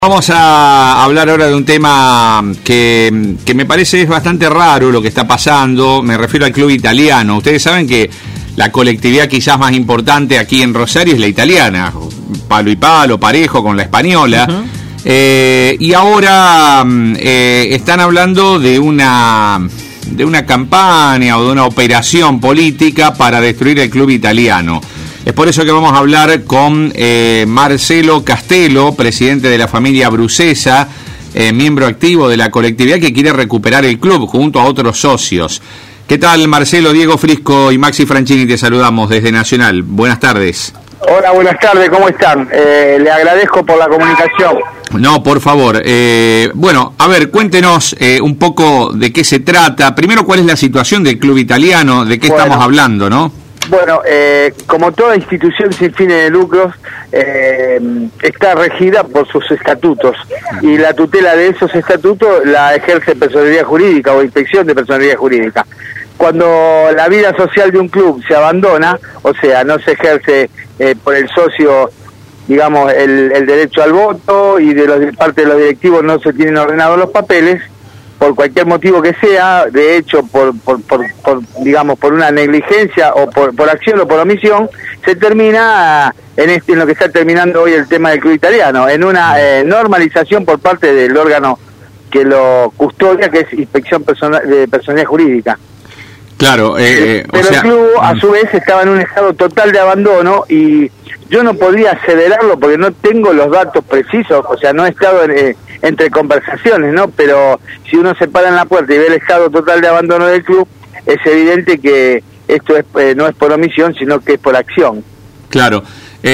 Vamos a hablar ahora de un tema que me parece es bastante raro lo que está pasando. Me refiero al club italiano. Ustedes saben que la colectividad quizás más importante aquí en Rosario es la italiana, palo y palo, parejo con la española. Y ahora están hablando de una campaña o de una operación política para destruir el club italiano. Es por eso que vamos a hablar con Marcelo Castelo, presidente de la familia Brucesa, miembro activo de la colectividad que quiere recuperar el club junto a otros socios. ¿Qué tal, Marcelo? Diego Frisco y Maxi Franchini te saludamos desde Nacional. Buenas tardes. Hola, buenas tardes, ¿cómo están? Le agradezco por la comunicación. No, por favor. Bueno, a ver, cuéntenos un poco de qué se trata. Primero, ¿cuál es la situación del club italiano? ¿De qué estamos hablando, no? Bueno, como toda institución sin fines de lucros, está regida por sus estatutos, y la tutela de esos estatutos la ejerce Personería Jurídica o Inspección de Personería Jurídica. Cuando la vida social de un club se abandona, o sea, no se ejerce por el socio, digamos, el derecho al voto, y de parte de los directivos no se tienen ordenados los papeles, por cualquier motivo que sea, de hecho por digamos, por una negligencia o por acción o por omisión, se termina en lo que está terminando hoy el tema del club italiano, en una normalización por parte del órgano que lo custodia, que es Inspección de Personalidad Jurídica. Claro, pero el club a su vez estaba en un estado total de abandono, y yo no podría aseverarlo porque no tengo los datos precisos, o sea, no he estado entre conversaciones, ¿no? Pero si uno se para en la puerta y ve el estado total de abandono del club, es evidente que esto no es por omisión, sino que es por acción. Claro.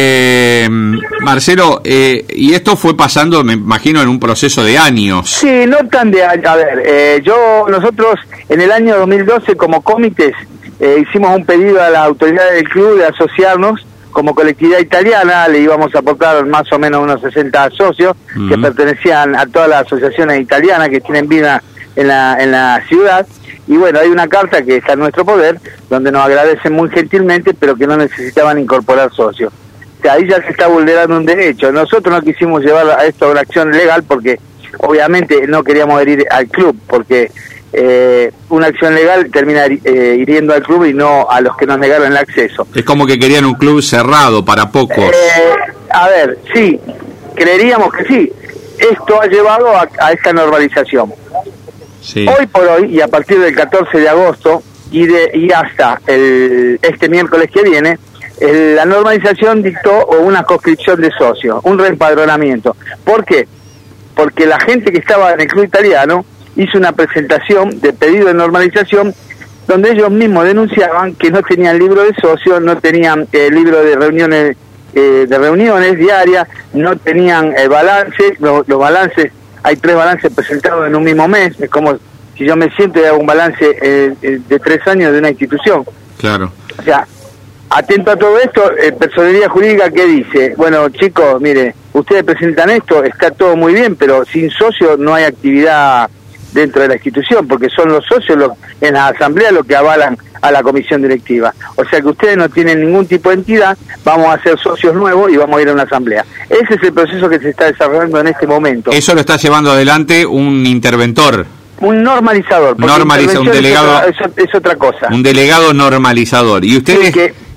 Marcelo, y esto fue pasando, me imagino, en un proceso de años. Sí, no tan de años. A ver, nosotros en el año 2012 como comités hicimos un pedido a las autoridades del club de asociarnos como colectividad italiana. Le íbamos a aportar más o menos unos 60 socios que pertenecían a todas las asociaciones italianas que tienen vida en la ciudad. Y bueno, hay una carta que está en nuestro poder, donde nos agradecen muy gentilmente, pero que no necesitaban incorporar socios. O sea, ahí ya se está vulnerando un derecho. Nosotros no quisimos llevar a esto a una acción legal porque obviamente no queríamos herir al club, porque una acción legal termina hiriendo al club y no a los que nos negaron el acceso. Es como que querían un club cerrado para pocos. A ver, sí, creeríamos que sí. Esto ha llevado a esta normalización. Sí. Hoy por hoy, y a partir del 14 de agosto y hasta este miércoles que viene, la normalización dictó una conscripción de socios, un reempadronamiento. ¿Por qué? Porque la gente que estaba en el club italiano hizo una presentación de pedido de normalización donde ellos mismos denunciaban que no tenían libro de socios, no tenían libro de reuniones diarias, no tenían balances. Los balances, hay 3 balances presentados en un mismo mes. Es como si yo me siento y hago un balance de 3 años de una institución. Claro. O sea, atento a todo esto, Personería Jurídica, ¿qué dice? Bueno, chicos, mire, ustedes presentan esto, está todo muy bien, pero sin socios no hay actividad dentro de la institución, porque son los socios en la asamblea los que avalan a la comisión directiva. O sea que ustedes no tienen ningún tipo de entidad, vamos a ser socios nuevos y vamos a ir a una asamblea. Ese es el proceso que se está desarrollando en este momento. Eso lo está llevando adelante un interventor. Un normalizador. Un delegado. Es otra cosa. Un delegado normalizador. Y ustedes,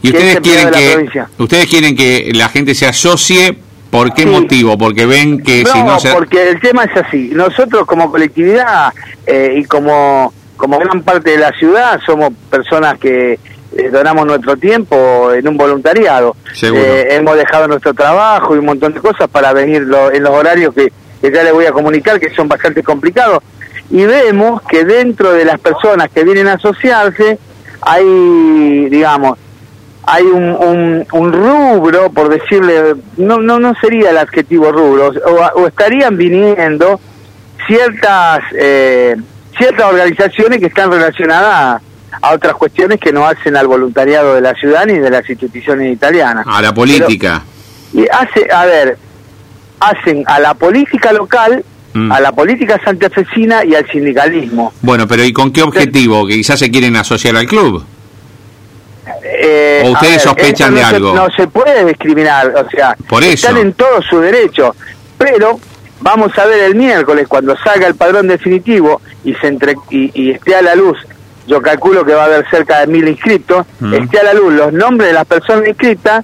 ustedes quieren que la gente se asocie. ¿Por qué motivo? Porque ven que si no se... porque el tema es así. Nosotros como colectividad y como gran parte de la ciudad somos personas que donamos nuestro tiempo en un voluntariado. Hemos dejado nuestro trabajo y un montón de cosas para venir en los horarios que ya les voy a comunicar, que son bastante complicados. Y vemos que dentro de las personas que vienen a asociarse hay, digamos, hay un rubro, por decirle, no sería el adjetivo rubro, o estarían viniendo ciertas organizaciones que están relacionadas a otras cuestiones que no hacen al voluntariado de la ciudad ni de las instituciones italianas. A la política. Hacen a la política local, a la política santafesina y al sindicalismo. Bueno, pero ¿y con qué objetivo? ¿Que quizás se quieren asociar al club? ¿O ustedes sospechan de algo? No se puede discriminar, o sea, por eso están en todo su derecho, pero vamos a ver el miércoles, cuando salga el padrón definitivo y y esté a la luz, yo calculo que va a haber cerca de 1000 inscritos, esté a la luz los nombres de las personas inscritas,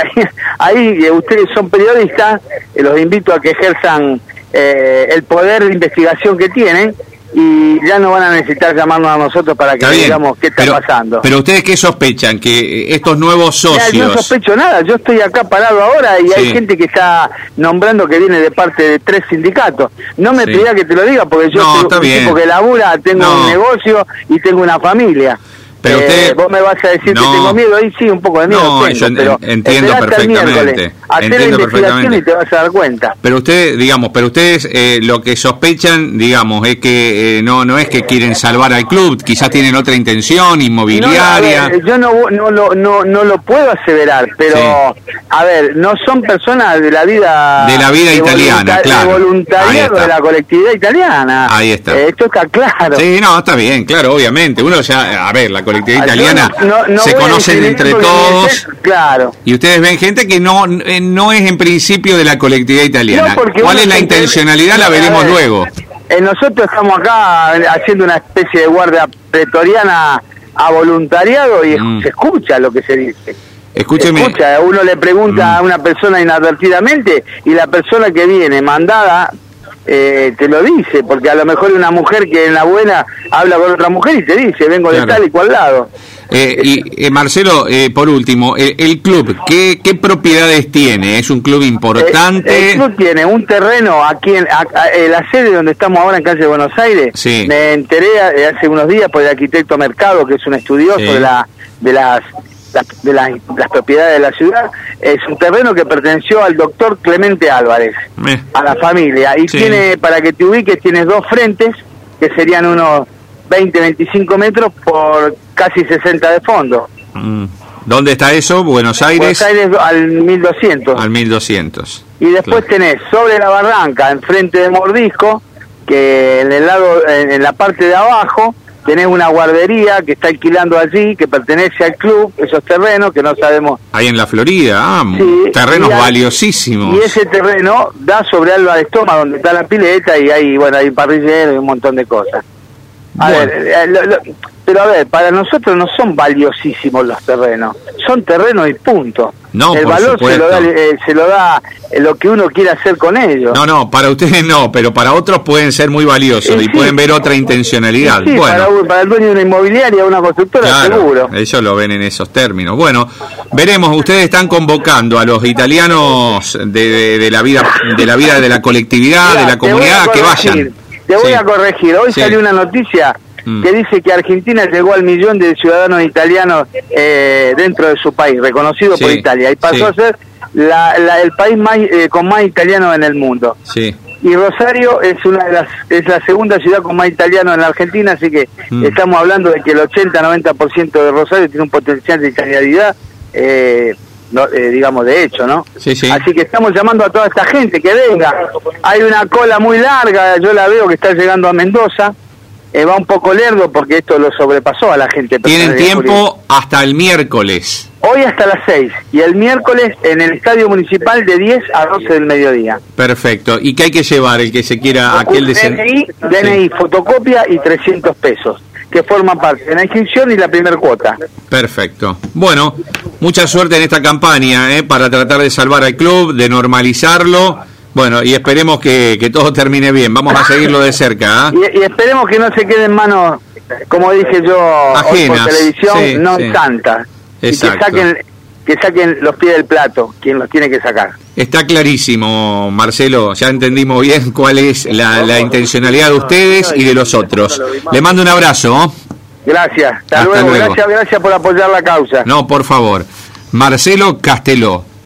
ahí ustedes son periodistas, los invito a que ejerzan el poder de investigación que tienen, y ya no van a necesitar llamarnos a nosotros para que digamos qué está pasando. Pero ustedes, ¿qué sospechan? Que estos nuevos socios... Mira, yo no sospecho nada, yo estoy acá parado ahora y hay gente que está nombrando que viene de parte de 3 sindicatos. No me pidas que te lo diga, porque yo soy un tipo que labura, tengo un negocio y tengo una familia. Pero vos me vas a decir que tengo miedo, ahí sí, un poco de miedo tengo, pero entiendo perfectamente. Hacer la investigación y te vas a dar cuenta. Pero ustedes, lo que sospechan, digamos, es que no es que quieren salvar al club, quizás tienen otra intención inmobiliaria. Yo no lo puedo aseverar, pero a ver, no son personas de la vida italiana, claro. De voluntariado de la colectividad italiana. Ahí está. Esto está claro. Sí, está bien, claro, obviamente. Uno ya, a ver, la colectividad italiana se conocen entre todos, claro. Y ustedes ven gente que no es en principio de la colectividad italiana. ¿Cuál es la intencionalidad? La veremos luego. Nosotros estamos acá haciendo una especie de guardia pretoriana a voluntariado y se escucha lo que se dice. Escúcheme. Uno le pregunta a una persona inadvertidamente y la persona que viene mandada te lo dice, porque a lo mejor una mujer que en la buena habla con otra mujer y te dice, vengo de tal y cual lado. Marcelo, por último, el club, ¿qué propiedades tiene? ¿Es un club importante? El club tiene un terreno aquí en la sede donde estamos ahora en calle Buenos Aires. Sí. Me enteré hace unos días por el arquitecto Mercado, que es un estudioso de las propiedades de la ciudad. Es un terreno que perteneció al doctor Clemente Álvarez, a la familia, y tiene, para que te ubiques, tienes 2 frentes que serían unos 20-25 metros por casi 60 de fondo. ¿Dónde está eso? Buenos Aires al 1200. Al 1200. Y después tenés sobre la barranca, enfrente de Mordisco, que en la parte de abajo tenés una guardería que está alquilando allí, que pertenece al club, esos terrenos que no sabemos. Ahí en la Florida, terrenos valiosísimos. Y ese terreno da sobre Álvarez Thomas, donde está la pileta, y hay parrillero y un montón de cosas. Pero a ver, para nosotros no son valiosísimos los terrenos, son terrenos y punto. El valor se lo da lo que uno quiere hacer con ellos. No, para ustedes no, pero para otros pueden ser muy valiosos y pueden ver otra intencionalidad. Sí, para el dueño de una inmobiliaria, una constructora, seguro. Ellos lo ven en esos términos. Bueno, veremos. Ustedes están convocando a los italianos de la vida de la colectividad, de la comunidad, que vayan. Te voy a corregir. Hoy salió una noticia que dice que Argentina llegó al 1.000.000 de ciudadanos italianos dentro de su país, reconocido por Italia, y pasó a ser el país con más italianos en el mundo. Y Rosario es es la segunda ciudad con más italianos en la Argentina, así que estamos hablando de que el 80-90% de Rosario tiene un potencial de italianidad, digamos, de hecho, ¿no? Así que estamos llamando a toda esta gente que venga. Hay una cola muy larga, yo la veo que está llegando a Mendoza. Va un poco lerdo porque esto lo sobrepasó a la gente. Tienen tiempo hasta el miércoles. Hoy hasta las 6 y el miércoles en el Estadio Municipal de 10 a 12 del mediodía. Perfecto. ¿Y qué hay que llevar el que se quiera? DNI, fotocopia y 300 pesos, que forman parte de la inscripción y la primera cuota. Perfecto. Bueno, mucha suerte en esta campaña, para tratar de salvar al club, de normalizarlo. Bueno, y esperemos que todo termine bien. Vamos a seguirlo de cerca. Y esperemos que no se quede en manos, como dije yo, ajenas, por televisión, no santas. Exacto. Y que saquen los pies del plato, quien los tiene que sacar. Está clarísimo, Marcelo. Ya entendimos bien cuál es la intencionalidad de ustedes y de los otros. Le mando un abrazo. Gracias. Hasta luego. Gracias por apoyar la causa. No, por favor. Marcelo Casteló.